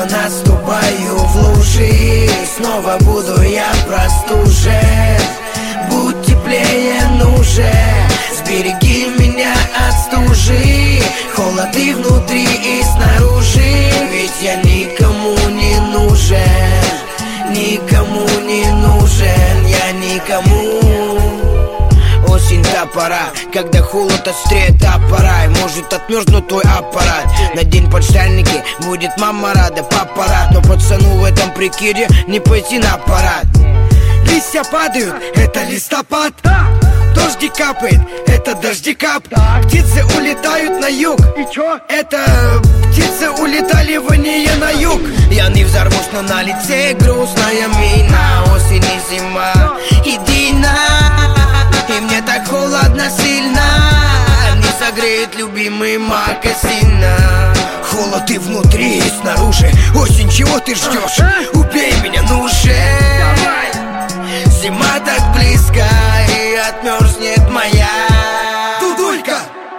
Снова наступаю в лужи, снова буду я простужен. Будь теплее, ну же, сбереги меня от стужи. Холод и внутри, и снаружи, ведь я никому не нужен. Никому не нужен, я никому. Осень та пора, когда холод острее топора, и может отмерзнуть твой аппарат. Надень подштанники, будет мама рада, папа рад. Но пацану в этом прикиде не пойти на парад. Листья падают, это листопад. Дожди капает, это дождикап. Птицы улетают на юг. И чё? Это птицы улетали вне на юг. Я не взорвусь, но на лице грустная мина. Осень и зима едина, и мне так холодно сильно. Не согреет любимый мокасина. Холод и внутри, и снаружи. Осень, чего ты ждешь? Убей меня, ну же. Зима так близко, и отмерзнет моя дудулька.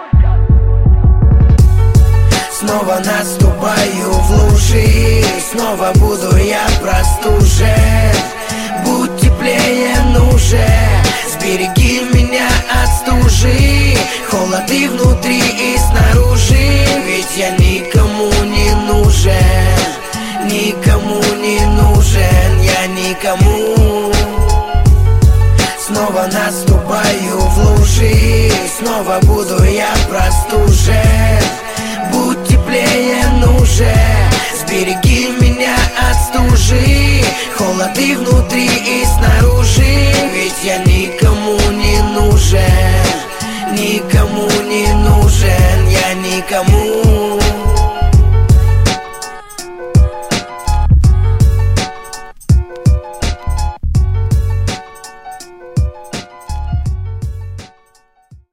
Снова наступаю в лужи, снова буду я простужен. Будь теплее, ну же, сбереги меня от стужи. Холод и внутри, и снаружи, ведь я никому не нужен. Никому не нужен, я никому. Снова наступаю в лужи, снова буду я простужен. Будь теплее, ну же, сбереги меня от стужи. Холод и внутри, и снаружи, ведь я никому